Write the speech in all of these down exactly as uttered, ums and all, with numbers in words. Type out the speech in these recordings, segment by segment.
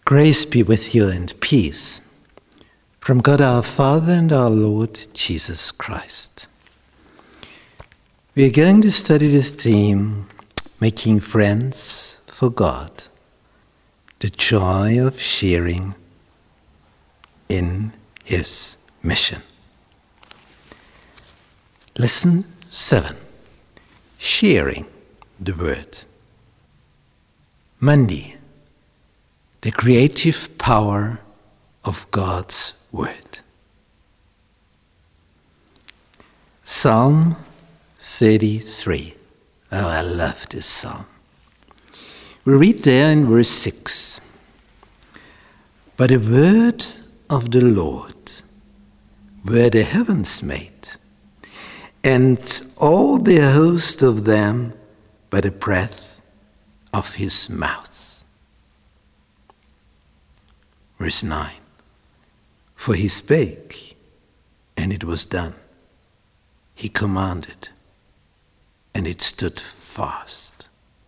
Grace be with you and peace from God our Father and our Lord Jesus Christ. We are going to study the theme, Making Friends for God, the joy of sharing in His mission. Lesson seven, sharing the word. Monday, the creative power of God's word. Psalm thirty-three. Oh, I love this psalm. We read there in verse six. But the word of the Lord were the heavens made, and all the host of them by the breath of his mouth. Verse nine. For he spake, and it was done. He commanded, and it stood fast.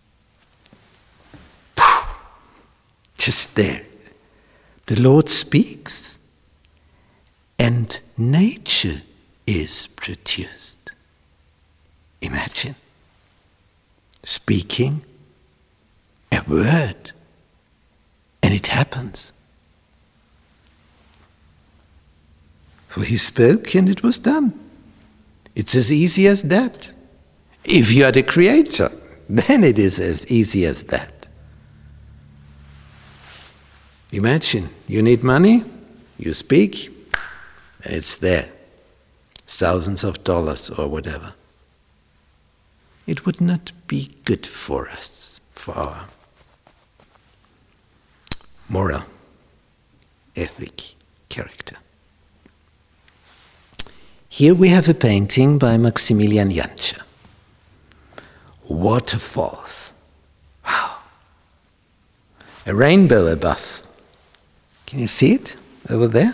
Just there. The Lord speaks, and nature is produced. Imagine speaking a word, and it happens. For he spoke, and it was done. It's as easy as that. If you are the creator, then it is as easy as that. Imagine, you need money, you speak, and it's there. Thousands of dollars or whatever. It would not be good for us, for our moral, ethic, character. Here we have a painting by Maximilian Jantscher. Waterfalls. Wow. A rainbow above. Can you see it over there?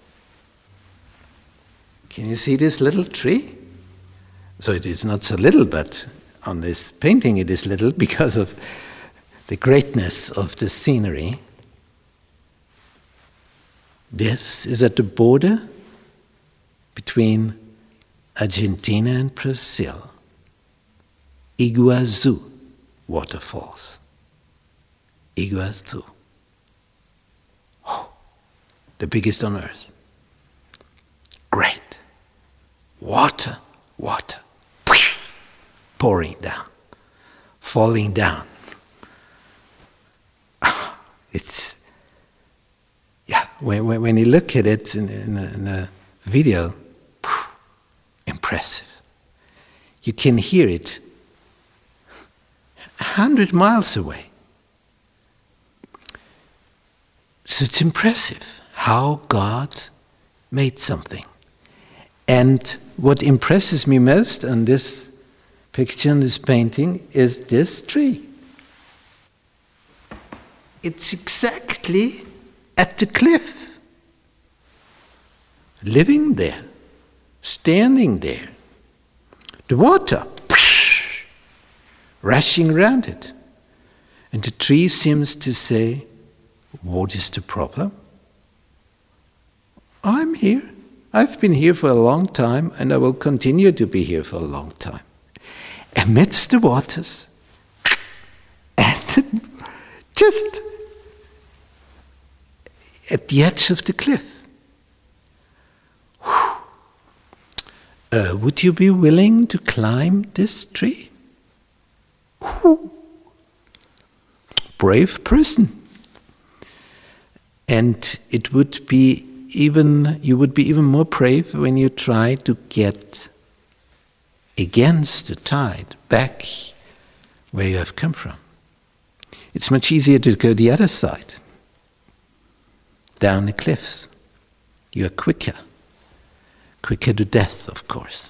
Can you see this little tree? So it is not so little, but on this painting it is little because of the greatness of the scenery. This is at the border between Argentina and Brazil. Iguazu waterfalls. Iguazu. Oh, the biggest on earth. Great. Water, water. Pouring down. Falling down. It's, yeah, when, when you look at it in, in, a, in a video, impressive. You can hear it a hundred miles away. So it's impressive how God made something. And what impresses me most on this picture, on this painting, is this tree. It's exactly at the cliff. Living there. Standing there. The water rushing around it. And the tree seems to say, what is the problem? I'm here. I've been here for a long time, and I will continue to be here for a long time. Amidst the waters, and just at the edge of the cliff. Uh, would you be willing to climb this tree? Whew. Brave person. And it would be even, you would be even more brave when you try to get against the tide back where you have come from. It's much easier to go the other side, down the cliffs. You are quicker. Quicker to death, of course.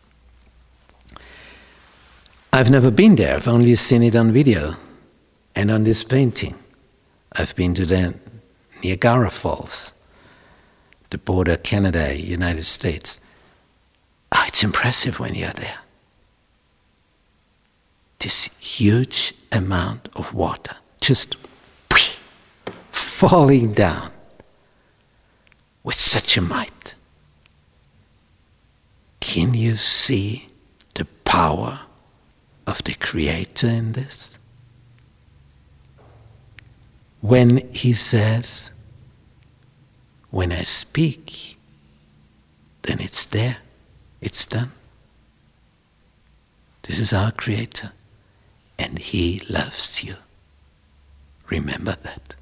I've never been there. I've only seen it on video and on this painting. I've been to the Niagara Falls, the border Canada, United States. Oh, it's impressive when you're there. This huge amount of water just falling down with such a might. Can you see the power of the Creator in this? When he says, when I speak, then it's there, it's done. This is our Creator, and He loves you. Remember that.